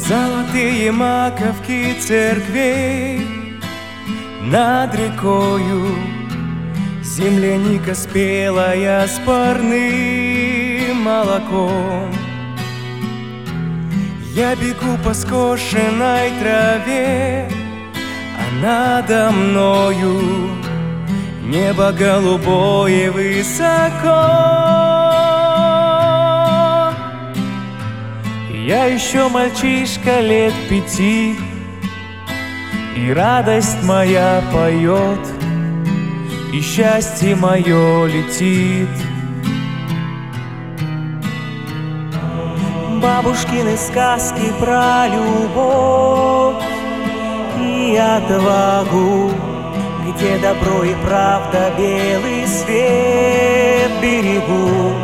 Золотые маковки церквей над рекою, земляника спелая с парным молоком. Я бегу по скошенной траве, а надо мною небо голубое высоко. Я еще мальчишка лет 5, и радость моя поет, и счастье мое летит. Бабушкины сказки про любовь и отвагу, где добро и правда белый свет берегут.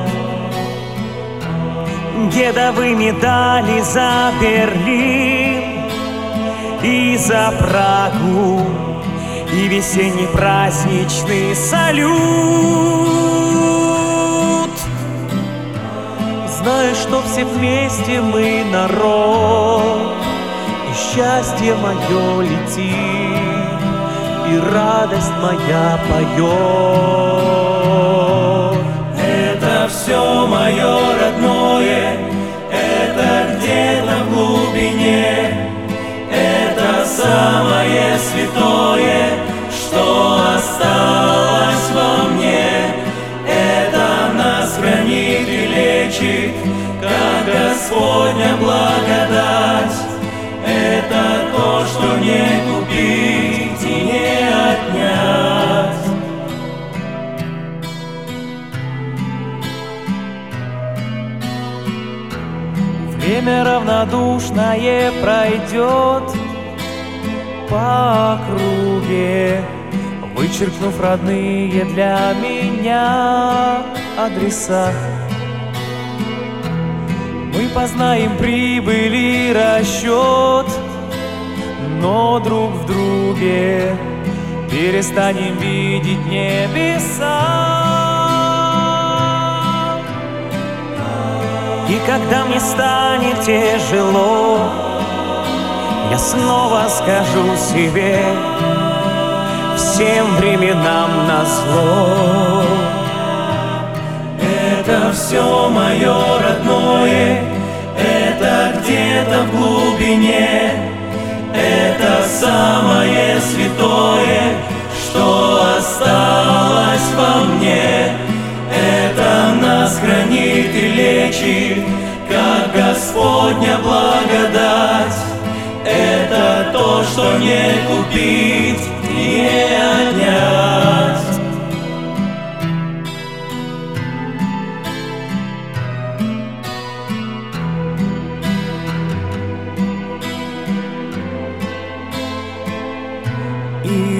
Дедовы медали за Берлин и за Прагу, и весенний праздничный салют. Знаю, что все вместе мы народ, и счастье мое летит, и радость моя поет. Это все мое родное, это где-то в глубине, это самое святое, что осталось во мне. Это нас хранит и лечит, как Господня благодать. Это то, что не купить и не отнять. Время равнодушное пройдет по округе, вычеркнув родные для меня адреса. Мы познаем прибыль и расчет, но друг в друге перестанем видеть небеса. И когда мне станет тяжело, я снова скажу себе: всем временам назло. Это все мое родное, это где-то в глубине, это самое святое, что осталось во мне. Это нас хранит и лечит, как Господня благодать. Это то, что не купить и не отнять. И